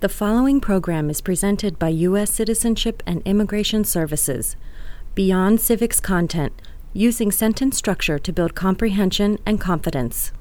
The following program is presented by U.S. Citizenship and Immigration Services. Beyond Civics content, using sentence structure to build comprehension and confidence.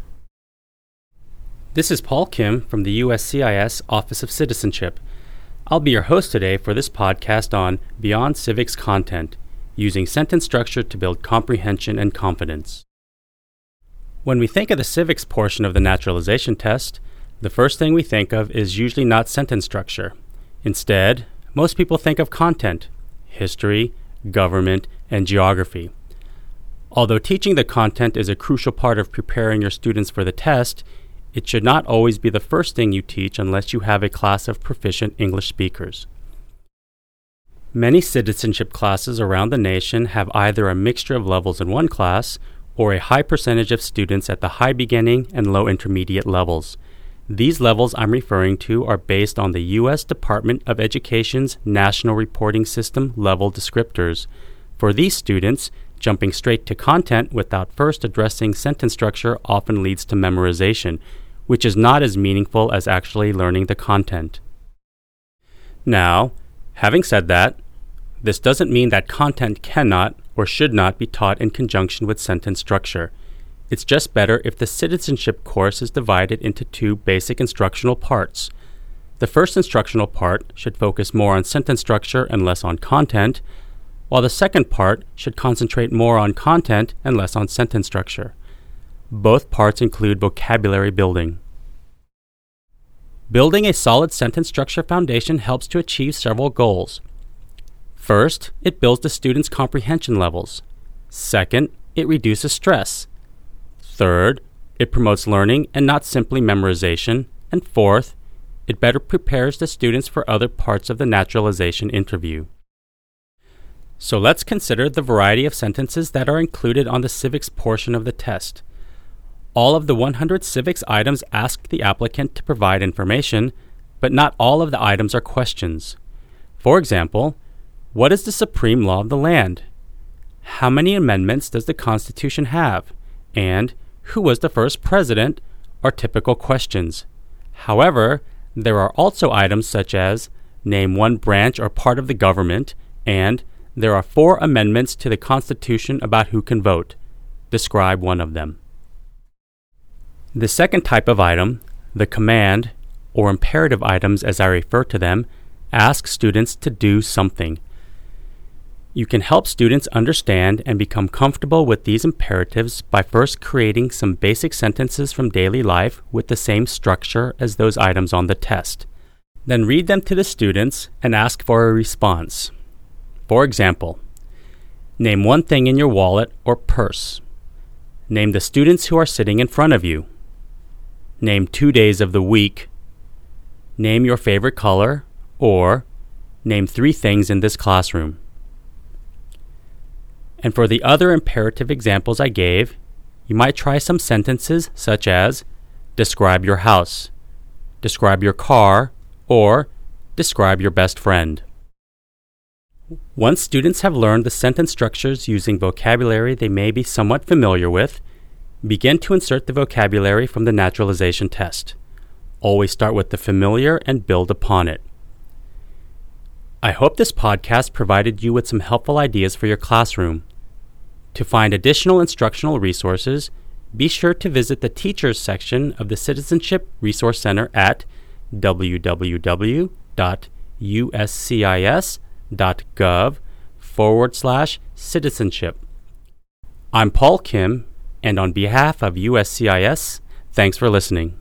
This is Paul Kim from the USCIS Office of Citizenship. I'll be your host today for this podcast on Beyond Civics content, using sentence structure to build comprehension and confidence. When we think of the civics portion of the naturalization test, the first thing we think of is usually not sentence structure. Instead, most people think of content, history, government, and geography. Although teaching the content is a crucial part of preparing your students for the test, it should not always be the first thing you teach unless you have a class of proficient English speakers. Many citizenship classes around the nation have either a mixture of levels in one class or a high percentage of students at the high beginning and low intermediate levels. These levels I'm referring to are based on the U.S. Department of Education's National Reporting System level descriptors. For these students, jumping straight to content without first addressing sentence structure often leads to memorization, which is not as meaningful as actually learning the content. Now, having said that, this doesn't mean that content cannot or should not be taught in conjunction with sentence structure. It's just better if the citizenship course is divided into two basic instructional parts. The first instructional part should focus more on sentence structure and less on content, while the second part should concentrate more on content and less on sentence structure. Both parts include vocabulary building. Building a solid sentence structure foundation helps to achieve several goals. First, it builds the students' comprehension levels. Second, it reduces stress. Third, it promotes learning and not simply memorization. And fourth, it better prepares the students for other parts of the naturalization interview. So let's consider the variety of sentences that are included on the civics portion of the test. All of the 100 civics items ask the applicant to provide information, but not all of the items are questions. For example, what is the supreme law of the land? How many amendments does the Constitution have? And who was the first president? Are typical questions. However, there are also items such as name one branch or part of the government, and there are 4 amendments to the Constitution about who can vote. Describe one of them. The second type of item, the command, or imperative items as I refer to them, ask students to do something. You can help students understand and become comfortable with these imperatives by first creating some basic sentences from daily life with the same structure as those items on the test. Then read them to the students and ask for a response. For example, name one thing in your wallet or purse. Name the students who are sitting in front of you. Name 2 days of the week. Name your favorite color, or name 3 things in this classroom. And for the other imperative examples I gave, you might try some sentences such as describe your house, describe your car, or describe your best friend. Once students have learned the sentence structures using vocabulary they may be somewhat familiar with, begin to insert the vocabulary from the naturalization test. Always start with the familiar and build upon it. I hope this podcast provided you with some helpful ideas for your classroom. To find additional instructional resources, be sure to visit the Teachers section of the Citizenship Resource Center at www.uscis.gov/citizenship. I'm Paul Kim, and on behalf of USCIS, thanks for listening.